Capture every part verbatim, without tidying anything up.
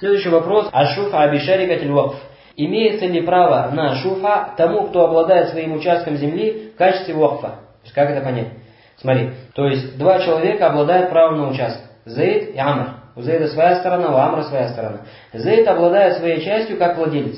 Следующий вопрос. Аш-шуфа бишарикатиль вакф. Имеется ли право на шуфа тому, кто обладает своим участком земли в качестве вакфа? То есть, как это понять? Смотри, то есть два человека обладают правом на участок. Зейд и Амр. У Зейда своя сторона, у Амра своя сторона. Зейд обладает своей частью как владелец.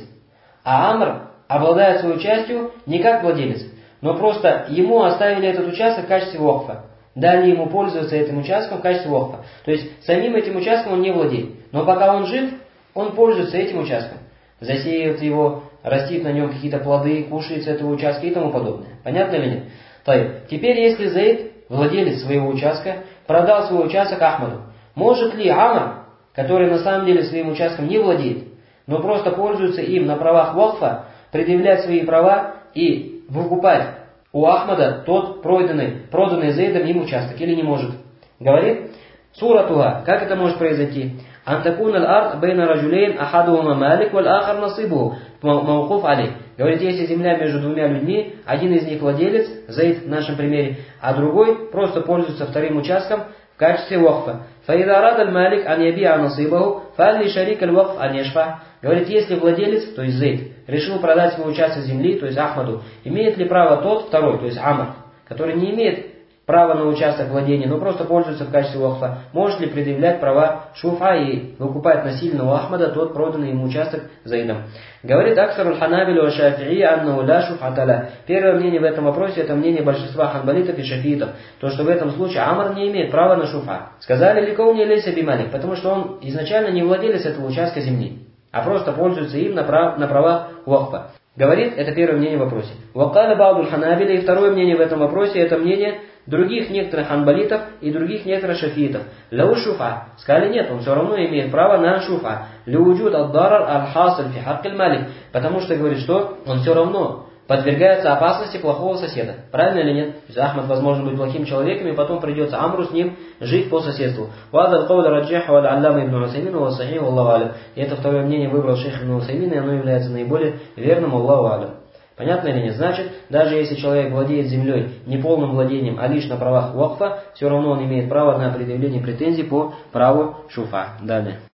А Амр обладает своей частью не как владелец, но просто ему оставили этот участок в качестве вакфа. Дали ему пользоваться этим участком в качестве вакфа. То есть самим этим участком он не владеет. Но пока он жив, он пользуется этим участком. Засеивает его, растит на нем какие-то плоды, кушает с этого участка и тому подобное. Понятно или нет? Теперь, если Зейд, владелец своего участка, продал свой участок Ахмаду, может ли Амр, который на самом деле своим участком не владеет, но просто пользуется им на правах вакфа, предъявлять свои права и выкупать у Ахмада тот проданный, проданный Зейдом им участок, или не может? Говорит Суратуха, как это может произойти? Антакун аль-ард бейна раджулейн ахадума малик валь ахар насибу мауқуф алей. Говорит, если земля между двумя людьми, один из них владелец, Зейд в нашем примере, а другой просто пользуется вторым участком в качестве вакфа. Фаида рад аль-малик ан ябиа насибаху фалли шарик аль-вакф ан яшфа. Говорит, если владелец, то есть Зейд, решил продать свой участок земли, то есть Ахмаду, имеет ли право тот, второй, то есть Амр, который не имеет права на участок владения, но просто пользуется в качестве вакфа, может ли предъявлять права шуфа и выкупать насильно у Ахмада тот проданный ему участок Зейдом? Говорит Аксаруль Ханабилю ва Шафии аннаху ла шуфаталя. Первое мнение в этом вопросе, это мнение большинства ханбалитов и шафиитов, то что в этом случае Амр не имеет права на шуфа. Сказали ли кауни лейса бималик, потому что он изначально не владелец этого участка земли, а просто пользуется им на, прав, на правах вакфа. Говорит, это первое мнение в вопросе. Вакаля баудуль ханабиля, и второе мнение в этом вопросе, это мнение других некоторых ханбалитов и других некоторых шафиитов. Лау шуфа. Сказали, нет, он все равно имеет право на шуфа. Лиуджуд ад-дарар аль-хасиль фи хаккиль малик. Потому что говорит, что он все равно подвергается опасности плохого соседа. Правильно или нет? То есть Ахмад, возможно, быть плохим человеком, и потом придется Амру с ним жить по соседству. И это второе мнение выбрал шейх Ибн Усаймин, и оно является наиболее верным, Аллаху алям. Понятно или нет? Значит, даже если человек владеет землей не полным владением, а лишь на правах вакфа, все равно он имеет право на предъявление претензий по праву шуфа. Далее.